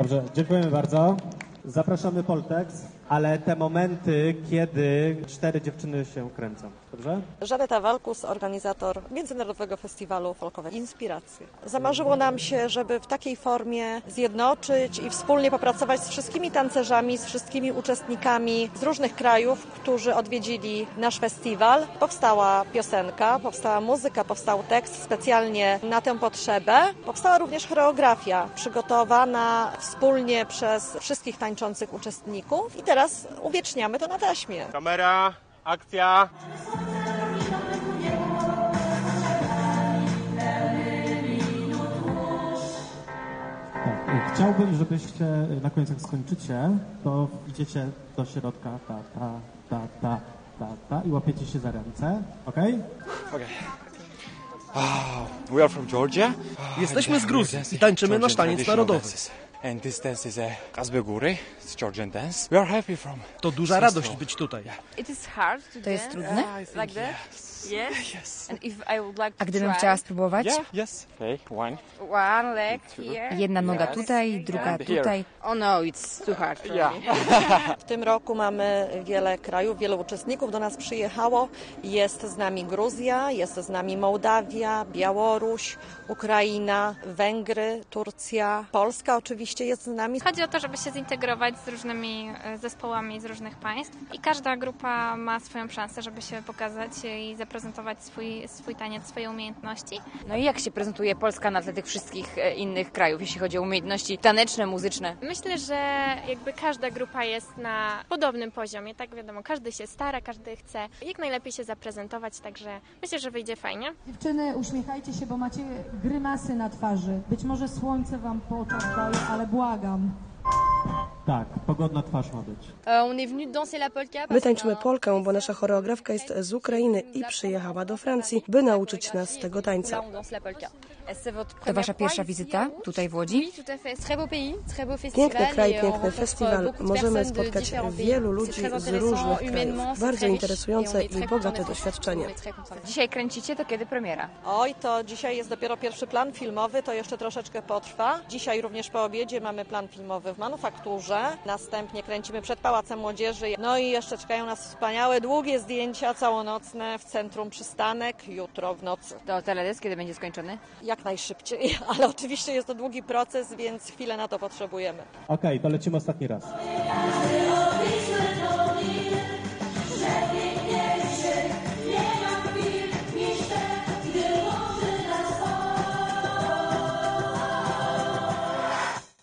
Dobrze, dziękujemy bardzo. Zapraszamy Poltex, ale te momenty, kiedy 4 dziewczyny się kręcą. Dobrze? Żaneta Walkus, organizator Międzynarodowego Festiwalu Folkowe Inspiracje. Zamarzyło nam się, żeby w takiej formie zjednoczyć i wspólnie popracować z wszystkimi tancerzami, z wszystkimi uczestnikami z różnych krajów, którzy odwiedzili nasz festiwal. Powstała piosenka, powstała muzyka, powstał tekst specjalnie na tę potrzebę. Powstała również choreografia przygotowana wspólnie przez wszystkich tańczących uczestników i teraz uwieczniamy to na taśmie. Kamera, akcja! Tak, chciałbym, żebyście na koniec jak skończycie, to idziecie do środka i łapiecie się za ręce, okej? Okay. We are from Georgia. Jesteśmy z Gruzji i tańczymy nasz taniec narodowy. And this dance is a Kazbeguri, it's Georgian dance. We are happy from. To duża radość być tutaj. To jest trudne? Like that? Yes. A gdybym chciała spróbować? Yes. Okay, one. One leg here. Jedna noga tutaj, druga tutaj. Oh no, it's too hard for me. W tym roku mamy wiele krajów, wielu uczestników do nas przyjechało. Jest z nami Gruzja, jest z nami Mołdawia, Białoruś, Ukraina, Węgry, Turcja, Polska oczywiście jest z nami. Chodzi o to, żeby się zintegrować z różnymi zespołami z różnych państw i każda grupa ma swoją szansę, żeby się pokazać i zaprezentować swój taniec, swoje umiejętności. No i jak się prezentuje Polska na tle tych wszystkich innych krajów, jeśli chodzi o umiejętności taneczne, muzyczne? Myślę, że jakby każda grupa jest na podobnym poziomie, tak wiadomo, każdy się stara, każdy chce jak najlepiej się zaprezentować, także myślę, że wyjdzie fajnie. Dziewczyny, uśmiechajcie się, bo macie grymasy na twarzy. Być może słońce wam po oczach daje, ale błagam. Tak, pogodna twarz ma być. My tańczymy polkę, bo nasza choreografka jest z Ukrainy i przyjechała do Francji, by nauczyć nas tego tańca. To wasza pierwsza wizyta tutaj w Łodzi? Piękny kraj, piękny festiwal. Możemy spotkać wielu ludzi z różnych krajów. Bardzo interesujące i bogate doświadczenie. Dzisiaj kręcicie, to kiedy premiera? Oj, to dzisiaj jest dopiero pierwszy plan filmowy, to jeszcze troszeczkę potrwa. Dzisiaj również po obiedzie mamy plan filmowy w Manufakturze. Następnie kręcimy przed Pałacem Młodzieży. No i jeszcze czekają nas wspaniałe, długie zdjęcia całonocne w Centrum Przystanek jutro w nocy. To teledysk kiedy będzie skończony? Jak najszybciej, ale oczywiście jest to długi proces, więc chwilę na to potrzebujemy. Okej, to lecimy ostatni raz.